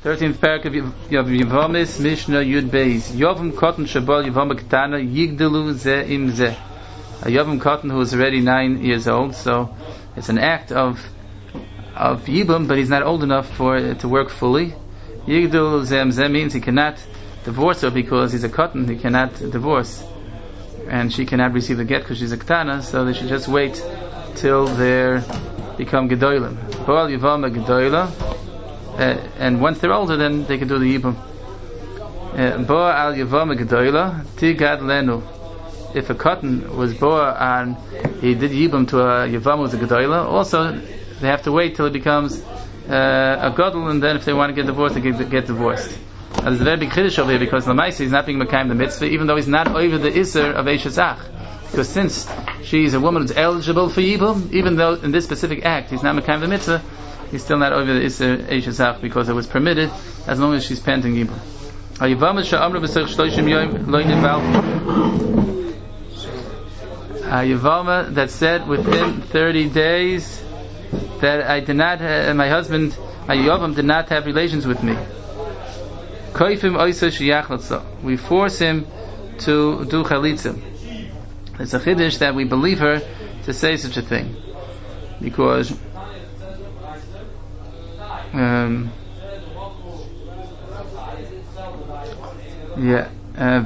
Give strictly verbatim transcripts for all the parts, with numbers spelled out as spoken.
thirteenth parak of Yevamis, Mishnah Yud Beis. Yovam Cotton Shabal Yevam Ketana Yigdelu Ze Im Ze. A Yovam Cotton who is already nine years old, so it's an act of of Yibum, but he's not old enough for it to work fully. Yigdelu Ze Im Ze means he cannot divorce her because he's a cotton, he cannot divorce. And she cannot receive a get because she's a Ketana, so they should just wait till they become Gedolim. Baal Yevam Gedolah. Uh, and once they're older, then they can do the Yibum. Boa al Yavam Gedola Tigad Lenu. If a cotton was Boa and he did Yibum to a Yavam who's a Gedola, also they have to wait till it becomes uh, a Godel, and then if they want to get divorced, they get, get divorced. Now, there's a very big chiddush over here because Lamaisi is not being Mekayim the mitzvah, even though he's not over the Isser of Eishazach. Because since she's a woman who's eligible for Yibum, even though in this specific act he's not Mekayim the mitzvah, he's still not over the Isser Eishazach because it was permitted as long as she's panting Yibum. A Yavama that said within thirty days that I did not, uh, my husband, my Yavam did not have relations with me. We force him to do chalitza. It's a chiddush that we believe her to say such a thing, because um, yeah, uh,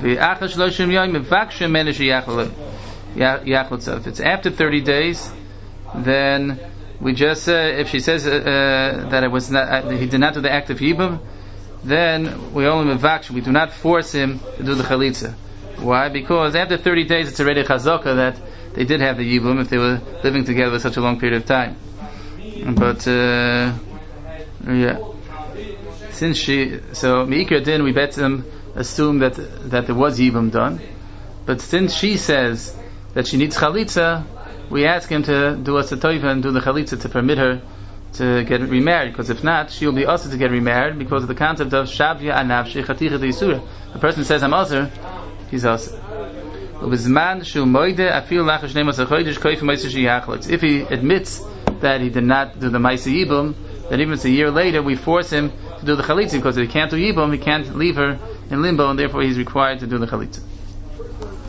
if it's after thirty days, then we just uh, if she says uh, uh, that it was not, uh, he did not do the act of yibum, then we only mevaksh. We do not force him to do the chalitza. Why? Because after thirty days, it's already chazaka that they did have the yibum if they were living together for such a long period of time. But uh, yeah, since she so meikar din, we bet them assume that that there was yibum done. But since she says that she needs chalitza, we ask him to do a satoiva and do the chalitza to permit her to get remarried, because if not, she will be also to get remarried because of the concept of shavya anav shechaticha deisura. The person says I'm also, he's also. If he admits that he did not do the ma'aseh yibum, then even if it's a year later, we force him to do the chalitza, because if he can't do yibum, he can't leave her in limbo, and therefore he's required to do the chalitza.